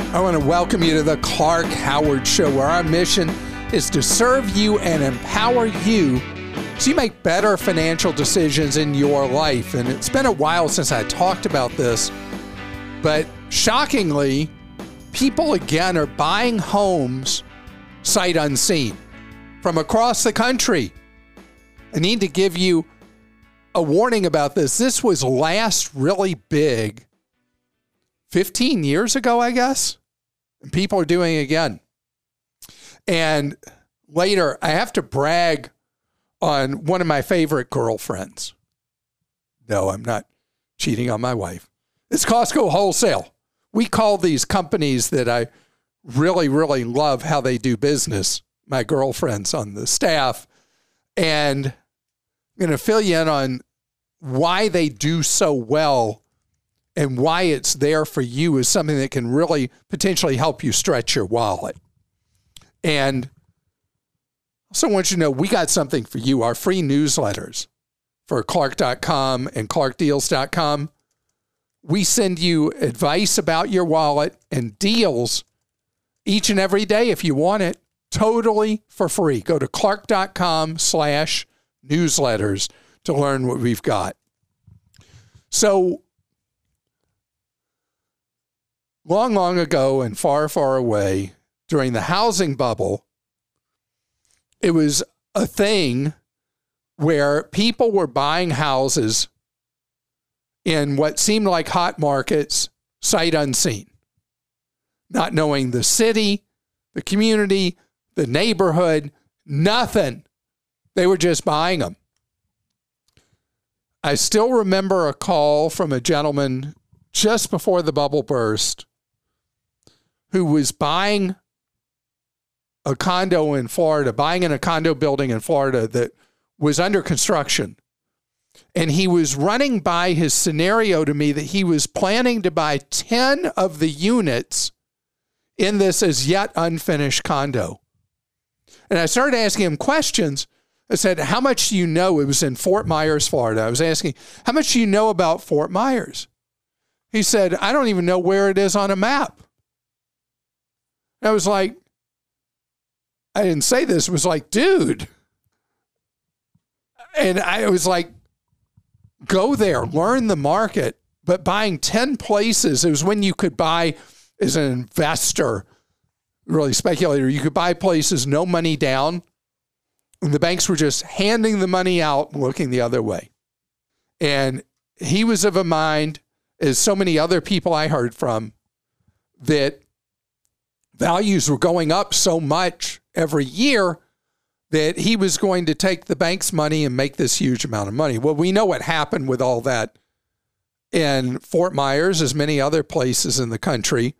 I want to welcome you to the Clark Howard Show, where our mission is to serve you and empower you so you make better financial decisions in your life. And it's been a while since I talked about this, but shockingly, people again are buying homes sight unseen from across the country. I need to give you a warning about this. This was last really big 15 years ago, I guess. And people are doing it again. And later, I have to brag on one of my favorite girlfriends. No, I'm not cheating on my wife. It's Costco Wholesale. We call these companies that I really, really love how they do business, my girlfriends on the staff. And I'm going to fill you in on why they do so well and why it's there for you is something that can really potentially help you stretch your wallet. And I also want you to know we got something for you, our free newsletters for Clark.com and ClarkDeals.com. We send you advice about your wallet and deals each and every day if you want it, totally for free. Go to Clark.com/newsletters to learn what we've got. So, long ago and far, far away, during the housing bubble, it was a thing where people were buying houses in what seemed like hot markets, sight unseen, not knowing the city, the community, the neighborhood, nothing. They were just buying them. I still remember a call from a gentleman just before the bubble burst who was buying a condo in Florida, buying in a condo building in Florida that was under construction. And he was running by his scenario to me that he was planning to buy 10 of the units in this as yet unfinished condo. And I started asking him questions. I said, how much do you know? It was in Fort Myers, Florida. I was asking, how much do you know about Fort Myers? He said, I don't even know where it is on a map. I was like, I didn't say this. It was like, dude. And I was like, go there, learn the market. But buying 10 places, it was when you could buy as an investor, really speculator, you could buy places, no money down. And the banks were just handing the money out and looking the other way. And he was of a mind, as so many other people I heard from, that values were going up so much every year that he was going to take the bank's money and make this huge amount of money. Well, we know what happened with all that in Fort Myers, as many other places in the country.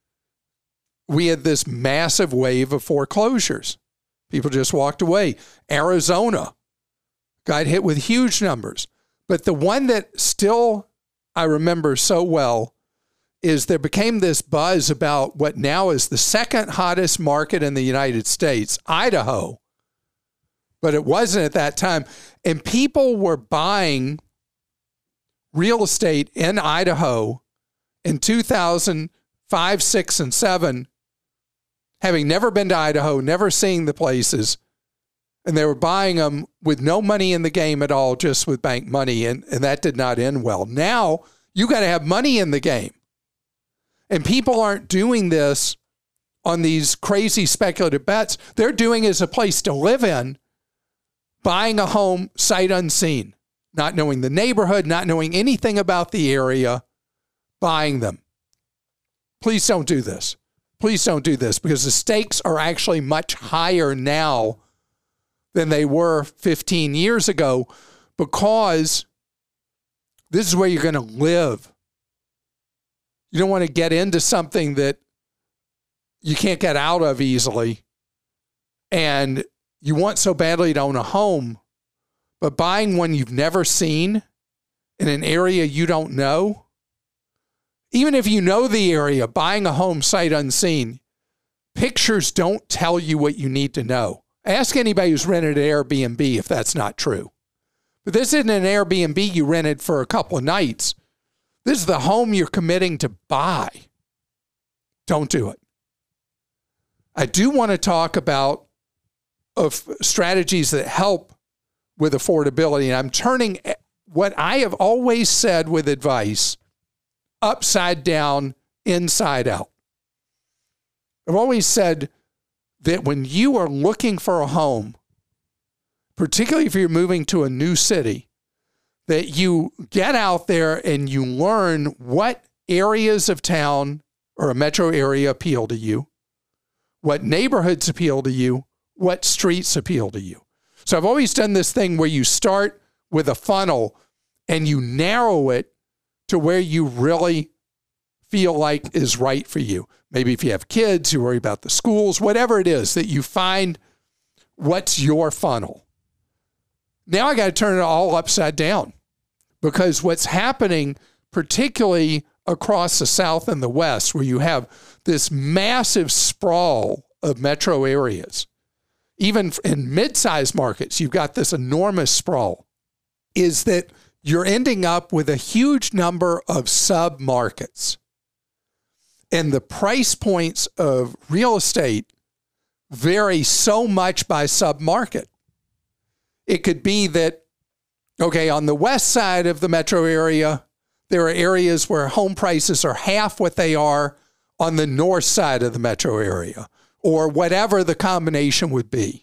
We had this massive wave of foreclosures. People just walked away. Arizona got hit with huge numbers. But the one that still I remember so well is there became this buzz about what now is the second hottest market in the United States, Idaho. But it wasn't at that time. And people were buying real estate in Idaho in 2005, 6, and 7, having never been to Idaho, never seeing the places. And they were buying them with no money in the game at all, just with bank money. And that did not end well. Now you got to have money in the game. And people aren't doing this on these crazy speculative bets. They're doing it as a place to live in, buying a home sight unseen, not knowing the neighborhood, not knowing anything about the area, buying them. Please don't do this. Please don't do this, because the stakes are actually much higher now than they were 15 years ago, because this is where you're going to live. You don't want to get into something that you can't get out of easily, and you want so badly to own a home, but buying one you've never seen in an area you don't know, even if you know the area, buying a home sight unseen, pictures don't tell you what you need to know. Ask anybody who's rented an Airbnb if that's not true. But this isn't an Airbnb you rented for a couple of nights. This is the home you're committing to buy. don't do it. I do want to talk about strategies that help with affordability. And I'm turning what I have always said with advice upside down, inside out. I've always said that when you are looking for a home, particularly if you're moving to a new city, that you get out there and you learn what areas of town or a metro area appeal to you, what neighborhoods appeal to you, what streets appeal to you. So I've always done this thing where you start with a funnel and you narrow it to where you really feel like is right for you. Maybe if you have kids, you worry about the schools, whatever it is, that you find what's your funnel. Now I got to turn it all upside down, because what's happening, particularly across the South and the West, where you have this massive sprawl of metro areas, even in mid-sized markets, you've got this enormous sprawl, is that you're ending up with a huge number of sub-markets. And the price points of real estate vary so much by sub-market. It could be that, okay, on the west side of the metro area, there are areas where home prices are half what they are on the north side of the metro area, or whatever the combination would be.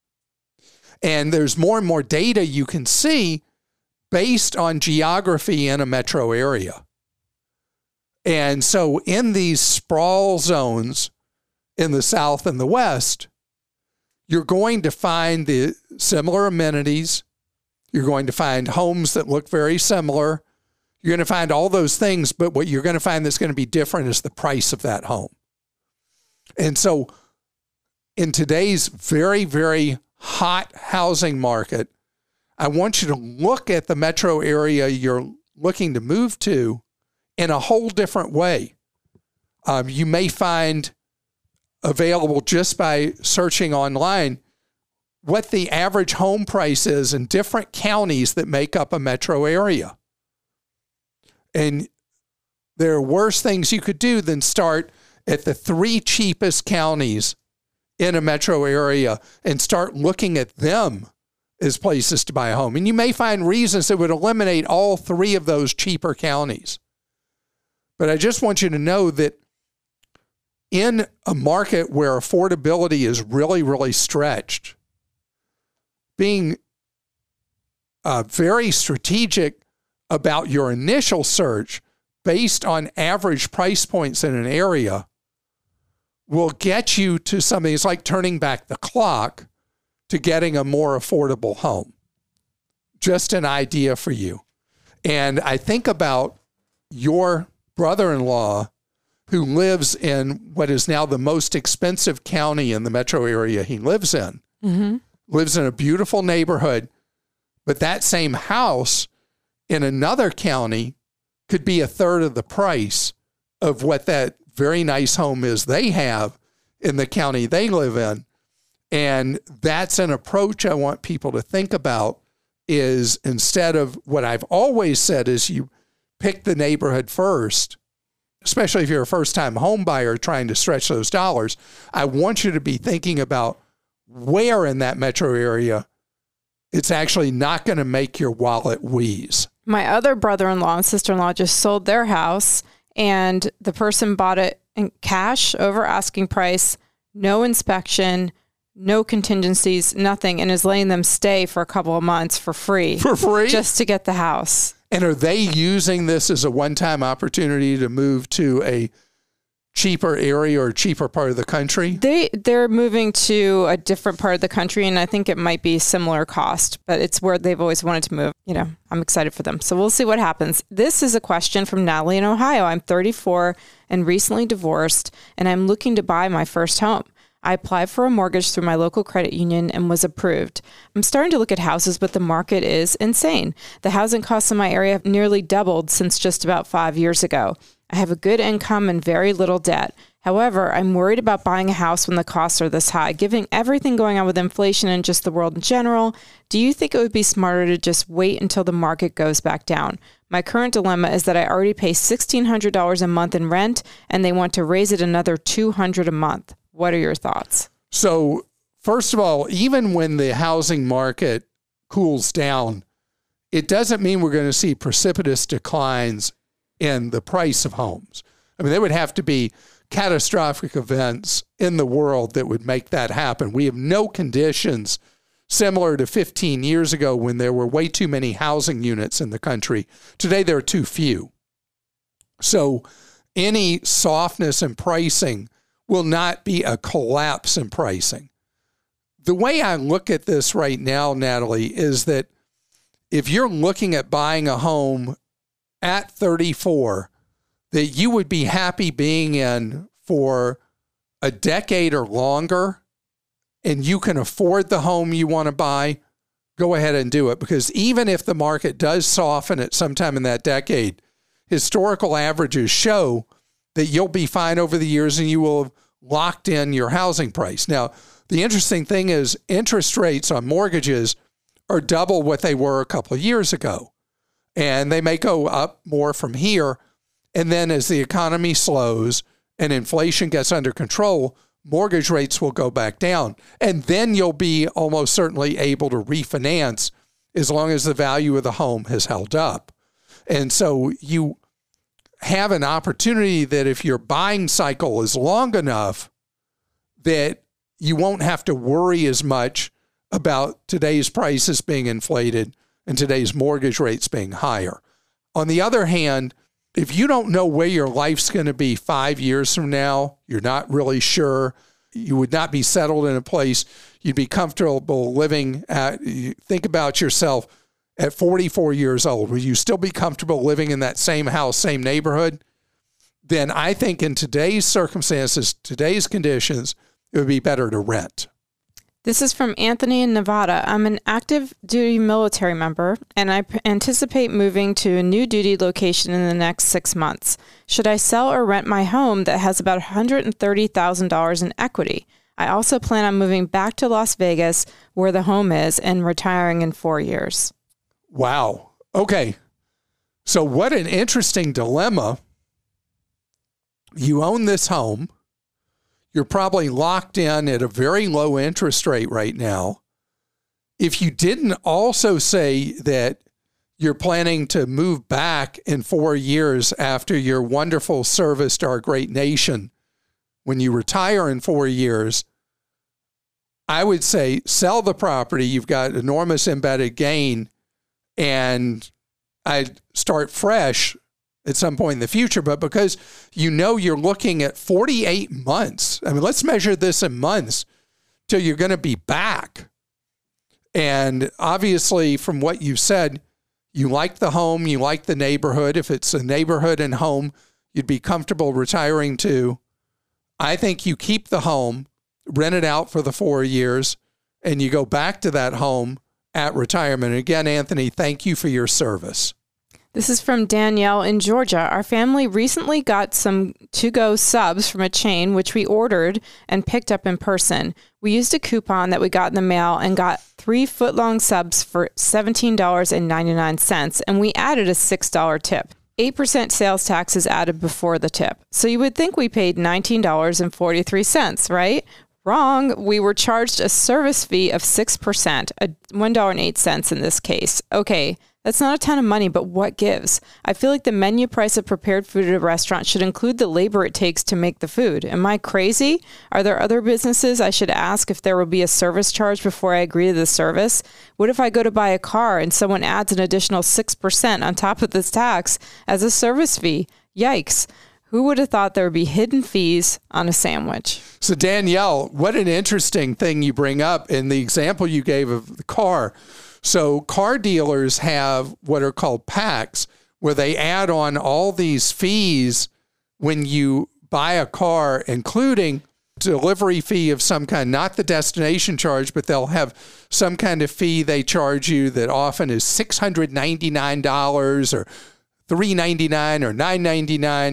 And there's more and more data you can see based on geography in a metro area. And so in these sprawl zones in the South and the West, you're going to find the similar amenities. You're going to find homes that look very similar. You're going to find all those things, but what you're going to find that's going to be different is the price of that home. And so in today's very, very hot housing market, I want you to look at the metro area you're looking to move to in a whole different way. You may find available just by searching online what the average home price is in different counties that make up a metro area. And there are worse things you could do than start at the 3 cheapest counties in a metro area and start looking at them as places to buy a home. And you may find reasons that would eliminate all 3 of those cheaper counties. But I just want you to know that in a market where affordability is really, really stretched, being very strategic about your initial search based on average price points in an area will get you to something. It's like turning back the clock to getting a more affordable home. Just an idea for you. And I think about your brother-in-law who lives in what is now the most expensive county in the metro area he lives in. Mm-hmm. Lives in a beautiful neighborhood, but that same house in another county could be a third of the price of what that very nice home is they have in the county they live in. And that's an approach I want people to think about, is instead of what I've always said is you pick the neighborhood first, especially if you're a first-time home buyer trying to stretch those dollars. I want you to be thinking about where in that metro area it's actually not going to make your wallet wheeze. My other brother-in-law and sister-in-law just sold their house, and the person bought it in cash over asking price, no inspection, no contingencies, nothing, and is letting them stay for a couple of months for free. For free? Just to get the house. And are they using this as a one-time opportunity to move to a cheaper area or a cheaper part of the country? They're moving to a different part of the country, and I think it might be similar cost, but it's where they've always wanted to move. You know, I'm excited for them. So we'll see what happens. This is a question from Natalie in Ohio. I'm 34 and recently divorced, and I'm looking to buy my first home. I applied for a mortgage through my local credit union and was approved. I'm starting to look at houses, but the market is insane. The housing costs in my area have nearly doubled since just about 5 years ago. I have a good income and very little debt. However, I'm worried about buying a house when the costs are this high. Given everything going on with inflation and just the world in general, do you think it would be smarter to just wait until the market goes back down? My current dilemma is that I already pay $1,600 a month in rent, and they want to raise it another $200 a month. What are your thoughts? So, first of all, even when the housing market cools down, it doesn't mean we're going to see precipitous declines in the price of homes. I mean, there would have to be catastrophic events in the world that would make that happen. We have no conditions similar to 15 years ago when there were way too many housing units in the country. Today, there are too few. So any softness in pricing will not be a collapse in pricing. The way I look at this right now, Natalie, is that if you're looking at buying a home at 34, that you would be happy being in for a decade or longer, and you can afford the home you want to buy, go ahead and do it. Because even if the market does soften at some time in that decade, historical averages show that you'll be fine over the years and you will have locked in your housing price. Now, the interesting thing is interest rates on mortgages are double what they were a couple of years ago. And they may go up more from here. And then as the economy slows and inflation gets under control, mortgage rates will go back down. And then you'll be almost certainly able to refinance as long as the value of the home has held up. And so you have an opportunity that if your buying cycle is long enough, that you won't have to worry as much about today's prices being inflated and today's mortgage rates being higher. On the other hand, if you don't know where your life's going to be 5 years from now, you're not really sure, you would not be settled in a place you'd be comfortable living at. Think about yourself at 44 years old. Would you still be comfortable living in that same house, same neighborhood? Then I think in today's circumstances, today's conditions, it would be better to rent. This is from Anthony in Nevada. I'm an active duty military member, and I anticipate moving to a new duty location in the next 6 months. Should I sell or rent my home that has about $130,000 in equity? I also plan on moving back to Las Vegas, where the home is, and retiring in 4 years. Wow. Okay. So what an interesting dilemma. You own this home. You're probably locked in at a very low interest rate right now. If you didn't also say that you're planning to move back in 4 years after your wonderful service to our great nation, when you retire in 4 years, I would say sell the property. You've got enormous embedded gain, and I'd start fresh at some point in the future. But because you know you're looking at 48 months, I mean, let's measure this in months till you're going to be back. And obviously, from what you've said, you like the home, you like the neighborhood. If it's a neighborhood and home you'd be comfortable retiring to, I think you keep the home, rent it out for the 4 years, and you go back to that home at retirement. And again, Anthony, thank you for your service. This is from Danielle in Georgia. Our family recently got some to-go subs from a chain, which we ordered and picked up in person. We used a coupon that we got in the mail and got 3 foot-long subs for $17.99, and we added a $6 tip. 8% sales tax is added before the tip. So you would think we paid $19.43, right? Wrong. We were charged a service fee of 6%, $1.08 in this case. Okay, that's not a ton of money, but what gives? I feel like the menu price of prepared food at a restaurant should include the labor it takes to make the food. Am I crazy? Are there other businesses I should ask if there will be a service charge before I agree to the service? What if I go to buy a car and someone adds an additional 6% on top of this tax as a service fee? Yikes. Who would have thought there would be hidden fees on a sandwich? So Danielle, what an interesting thing you bring up in the example you gave of the car. So car dealers have what are called packs, where they add on all these fees when you buy a car, including delivery fee of some kind, not the destination charge, but they'll have some kind of fee they charge you that often is $699 or $399 or $999.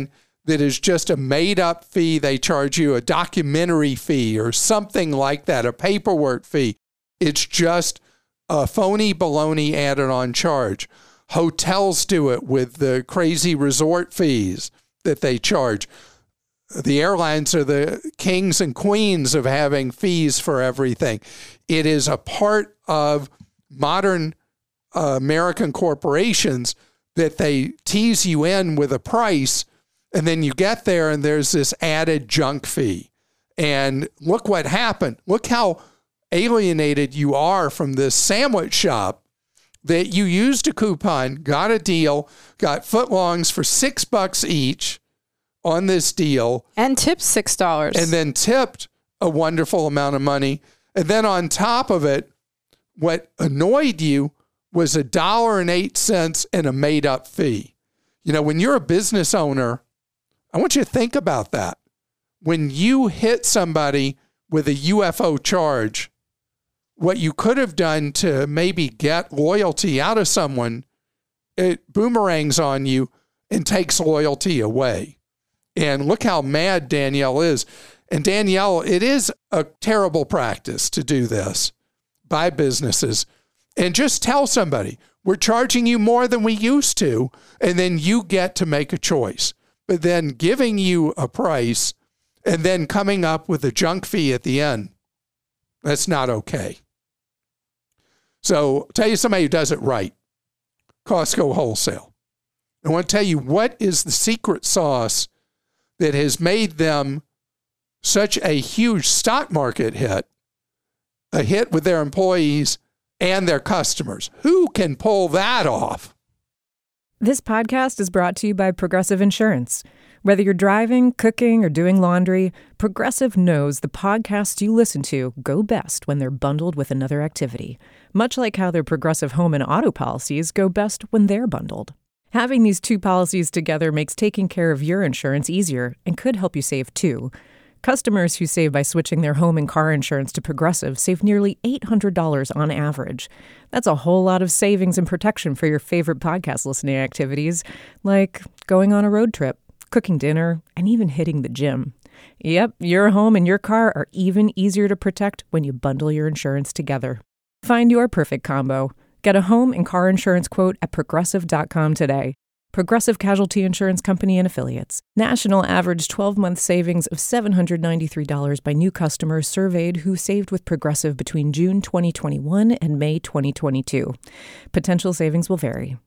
that is just a made-up fee. They charge you a documentary fee or something like that, a paperwork fee. It's just a phony baloney added on charge. Hotels do it with the crazy resort fees that they charge. The airlines are the kings and queens of having fees for everything. It is a part of modern American corporations that they tease you in with a price, and then you get there and there's this added junk fee. And look what happened. Look how alienated you are from this sandwich shop that you used a coupon, got a deal, got footlongs for $6 each on this deal. And tipped $6. And then tipped a wonderful amount of money. And then on top of it, what annoyed you was $1.08 and a made-up fee. You know, when you're a business owner, I want you to think about that. When you hit somebody with a UFO charge, what you could have done to maybe get loyalty out of someone, it boomerangs on you and takes loyalty away. And look how mad Danielle is. And Danielle, it is a terrible practice to do this by businesses. And just tell somebody, we're charging you more than we used to, and then you get to make a choice. But then giving you a price and then coming up with a junk fee at the end, that's not okay. So I'll tell you somebody who does it right. Costco Wholesale. I want to tell you what is the secret sauce that has made them such a huge stock market hit, a hit with their employees and their customers. Who can pull that off? This podcast is brought to you by Progressive Insurance. Whether you're driving, cooking, or doing laundry, Progressive knows the podcasts you listen to go best when they're bundled with another activity, much like how their Progressive home and auto policies go best when they're bundled. Having these two policies together makes taking care of your insurance easier and could help you save too. Customers who save by switching their home and car insurance to Progressive save nearly $800 on average. That's a whole lot of savings and protection for your favorite podcast listening activities, like going on a road trip, cooking dinner, and even hitting the gym. Yep, your home and your car are even easier to protect when you bundle your insurance together. Find your perfect combo. Get a home and car insurance quote at Progressive.com today. Progressive Casualty Insurance Company and Affiliates. National average 12-month savings of $793 by new customers surveyed who saved with Progressive between June 2021 and May 2022. Potential savings will vary.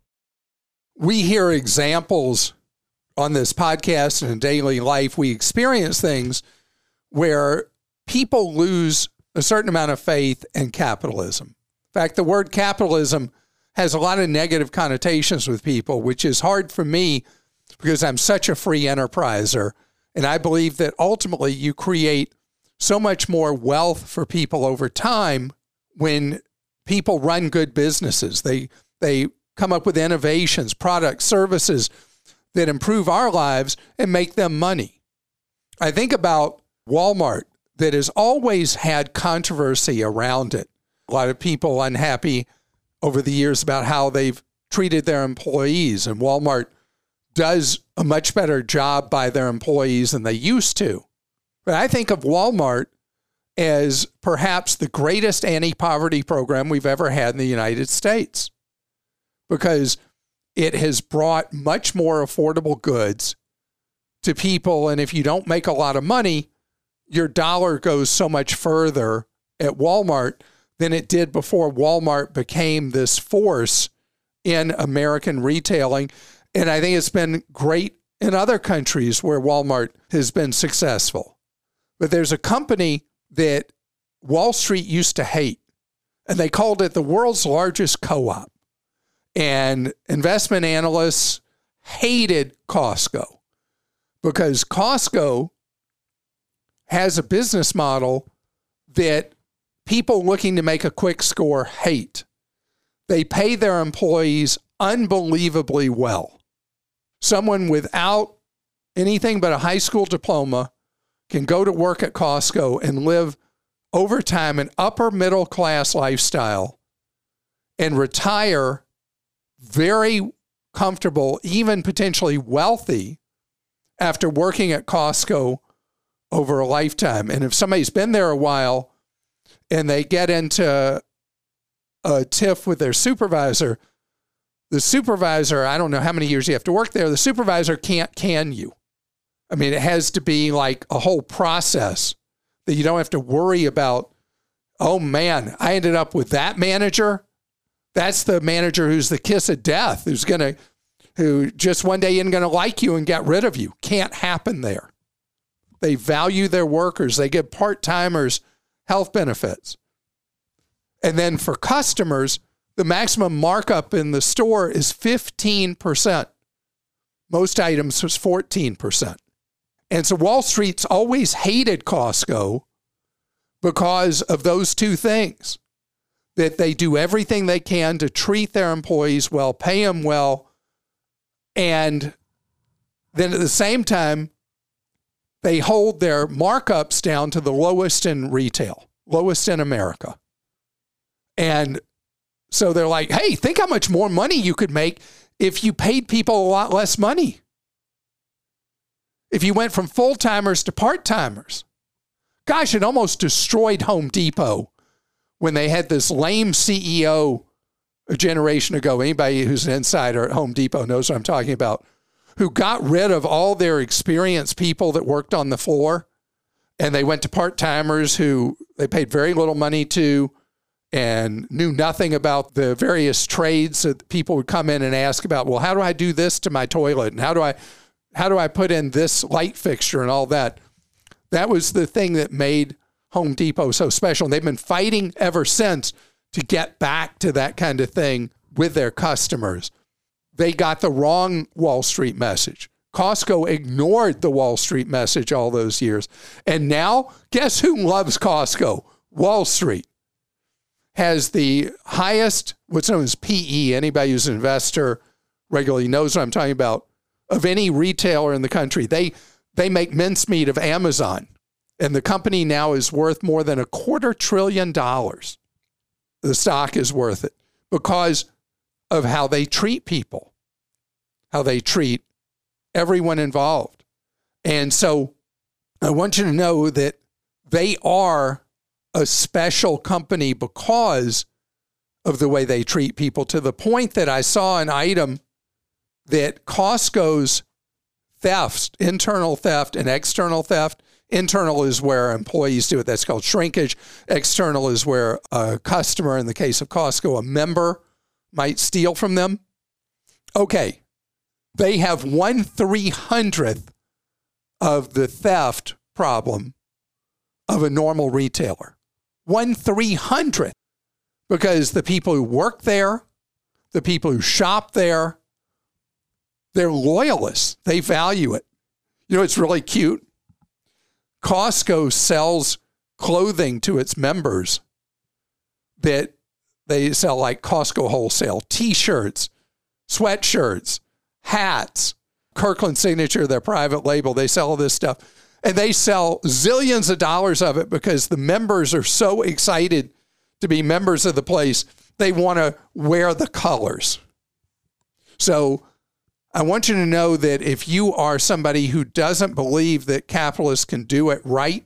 We hear examples on this podcast and in daily life. We experience things where people lose a certain amount of faith in capitalism. In fact, the word capitalism has a lot of negative connotations with people, which is hard for me because I'm such a free enterpriser. And I believe that ultimately you create so much more wealth for people over time when people run good businesses. They come up with innovations, products, services that improve our lives and make them money. I think about Walmart that has always had controversy around it. A lot of people unhappy over the years about how they've treated their employees, and Walmart does a much better job by their employees than they used to. But I think of Walmart as perhaps the greatest anti-poverty program we've ever had in the United States, because it has brought much more affordable goods to people. And if you don't make a lot of money, your dollar goes so much further at Walmart than it did before Walmart became this force in American retailing. And I think it's been great in other countries where Walmart has been successful. But there's a company that Wall Street used to hate, and they called it the world's largest co-op. And investment analysts hated Costco because Costco has a business model that people looking to make a quick score hate. They pay their employees unbelievably well. Someone without anything but a high school diploma can go to work at Costco and live over time an upper middle class lifestyle and retire very comfortable, even potentially wealthy, after working at Costco over a lifetime. And if somebody's been there a while and they get into a tiff with their supervisor, the supervisor, I don't know how many years you have to work there, the supervisor can't can you. I mean, it has to be like a whole process that you don't have to worry about, oh man, I ended up with that manager. That's the manager who's the kiss of death, who just one day isn't going to like you and get rid of you. Can't happen there. They value their workers. They give part-timers health benefits. And then for customers, the maximum markup in the store is 15%. Most items was 14%. And so Wall Street's always hated Costco because of those two things, that they do everything they can to treat their employees well, pay them well, and then at the same time, they hold their markups down to the lowest in retail, lowest in America. And so they're like, hey, think how much more money you could make if you paid people a lot less money. If you went from full-timers to part-timers. Gosh, it almost destroyed Home Depot when they had this lame CEO a generation ago. Anybody who's an insider at Home Depot knows what I'm talking about, who got rid of all their experienced people that worked on the floor, and they went to part-timers who they paid very little money to and knew nothing about the various trades that people would come in and ask about. Well, how do I do this to my toilet? And how do I put in this light fixture and all that? That was the thing that made Home Depot so special. And they've been fighting ever since to get back to that kind of thing with their customers. They got the wrong Wall Street message. Costco ignored the Wall Street message all those years. And now, guess who loves Costco? Wall Street has the highest, what's known as PE, anybody who's an investor regularly knows what I'm talking about, of any retailer in the country. They make mincemeat of Amazon, and the company now is worth more than $250 billion. The stock is worth it because of how they treat people, how they treat everyone involved. And so I want you to know that they are a special company because of the way they treat people, to the point that I saw an item that Costco's thefts, internal theft and external theft. Internal is where employees do it. That's called shrinkage. External is where a customer, in the case of Costco, a member, might steal from them. Okay, they have 1/300th of the theft problem of a normal retailer. 1/300th. Because the people who work there, the people who shop there, they're loyalists. They value it. You know, it's really cute. Costco sells clothing to its members that they sell, like Costco Wholesale, T-shirts, sweatshirts, hats, Kirkland Signature, their private label. They sell all this stuff. And they sell zillions of dollars of it because the members are so excited to be members of the place. They want to wear the colors. So I want you to know that if you are somebody who doesn't believe that capitalists can do it right,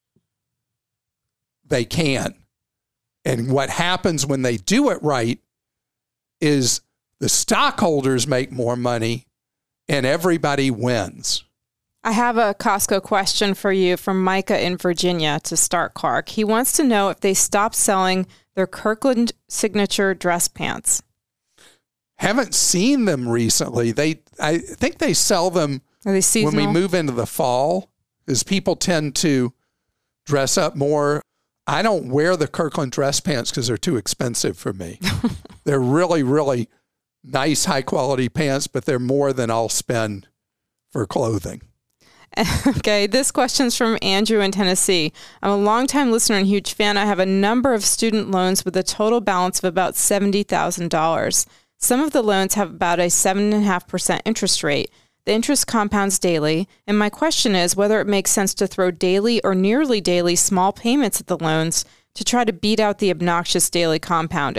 they can. And what happens when they do it right is the stockholders make more money and everybody wins. I have a Costco question for you from Micah in Virginia to start, Clark. He wants to know if they stopped selling their Kirkland Signature dress pants. Haven't seen them recently. I think they sell them Are they seasonal? when we move into the fall, because people tend to dress up more. I don't wear the Kirkland dress pants because they're too expensive for me. They're really, really nice, high-quality pants, but they're more than I'll spend for clothing. Okay, this question's from Andrew in Tennessee. I'm a longtime listener and huge fan. I have a number of student loans with a total balance of about $70,000. Some of the loans have about a 7.5% interest rate. The interest compounds daily, and my question is whether it makes sense to throw daily or nearly daily small payments at the loans to try to beat out the obnoxious daily compounding.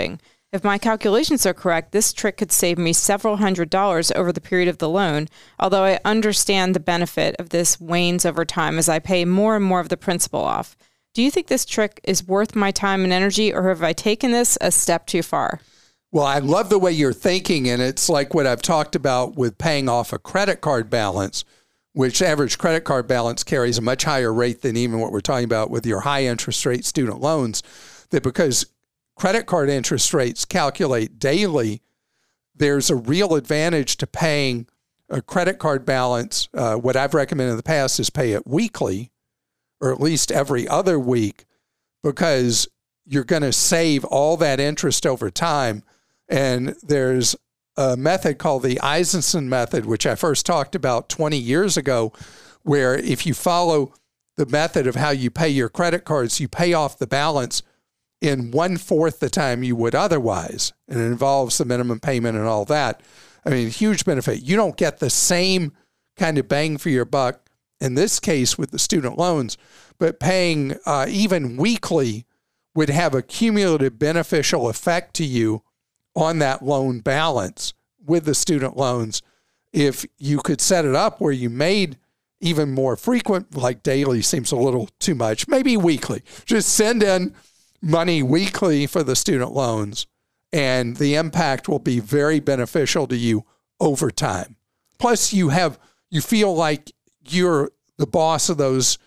If my calculations are correct, this trick could save me several $100s over the period of the loan, although I understand the benefit of this wanes over time as I pay more and more of the principal off. Do you think this trick is worth my time and energy, or have I taken this a step too far? Well, I love the way you're thinking, and it's like what I've talked about with paying off a credit card balance, which average credit card balance carries a much higher rate than even what we're talking about with your high interest rate student loans, that because credit card interest rates calculate daily, there's a real advantage to paying a credit card balance. What I've recommended in the past is pay it weekly, or at least every other week, because you're going to save all that interest over time. And there's a method called the Eisenson method, which I first talked about 20 years ago, where if you follow the method of how you pay your credit cards, you pay off the balance in 1/4 the time you would otherwise. And it involves the minimum payment and all that. I mean, huge benefit. You don't get the same kind of bang for your buck in this case with the student loans, but paying even weekly would have a cumulative beneficial effect to you on that loan balance with the student loans. If you could set it up where you made even more frequent, like daily seems a little too much, maybe weekly, just send in money weekly for the student loans, and the impact will be very beneficial to you over time. Plus you feel like you're the boss of those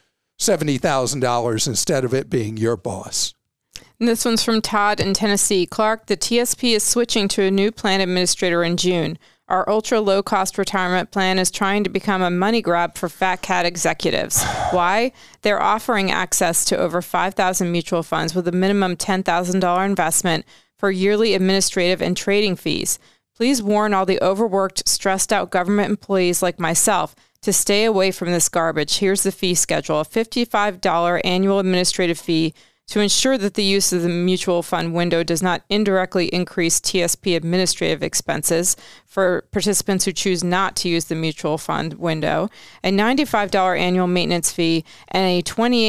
$70,000 instead of it being your boss. And this one's from Todd in Tennessee. Clark, the TSP is switching to a new plan administrator in June. Our ultra low-cost retirement plan is trying to become a money grab for fat cat executives. Why? They're offering access to over 5,000 mutual funds with a minimum $10,000 investment for yearly administrative and trading fees. Please warn all the overworked, stressed-out government employees like myself to stay away from this garbage. Here's the fee schedule: a $55 annual administrative fee to ensure that the use of the mutual fund window does not indirectly increase TSP administrative expenses for participants who choose not to use the mutual fund window, a $95 annual maintenance fee, and a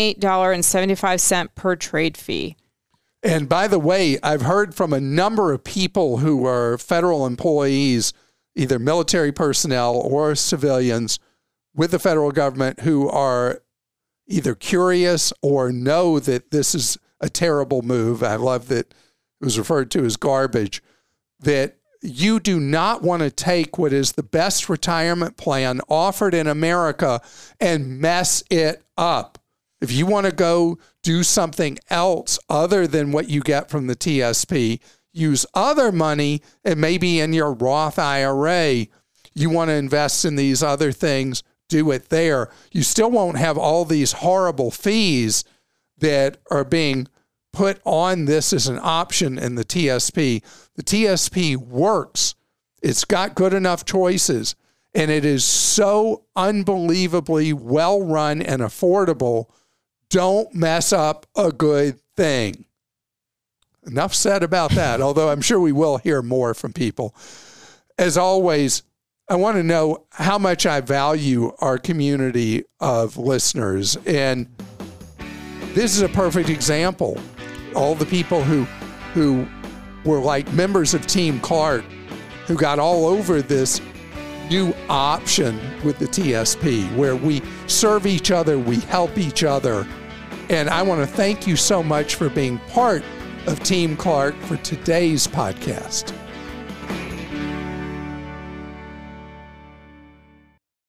$28.75 per trade fee. And by the way, I've heard from a number of people who are federal employees, either military personnel or civilians with the federal government, who are either curious or know that this is a terrible move. I love that it was referred to as garbage, that you do not want to take what is the best retirement plan offered in America and mess it up. If you want to go do something else other than what you get from the TSP, use other money, and maybe in your Roth IRA, you want to invest in these other things, do it there. You still won't have all these horrible fees that are being put on this as an option in the TSP. The TSP works. It's got good enough choices, and it is so unbelievably well run and affordable. Don't mess up a good thing. Enough said about that, although I'm sure we will hear more from people. As always, I want to know how much I value our community of listeners. And this is a perfect example. All the people who were like members of Team Clark, who got all over this new option with the TSP, where we serve each other, we help each other. And I want to thank you so much for being part of Team Clark for today's podcast.